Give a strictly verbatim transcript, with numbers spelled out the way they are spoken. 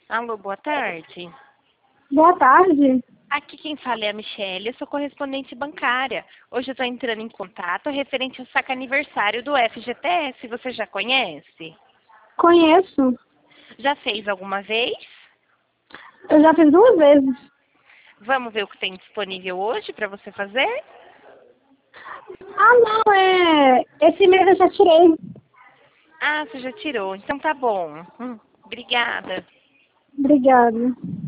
Alô, boa tarde. Boa tarde. Aqui quem fala é a Michelle, eu sou correspondente bancária. Hoje eu estou entrando em contato referente ao saque aniversário do F G T S. Você já conhece? Conheço. Já fez alguma vez? Eu já fiz duas vezes. Vamos ver o que tem disponível hoje para você fazer? Ah, não, é... Esse mês eu já tirei. Ah, você já tirou. Então tá bom. Hum, obrigada. Obrigada.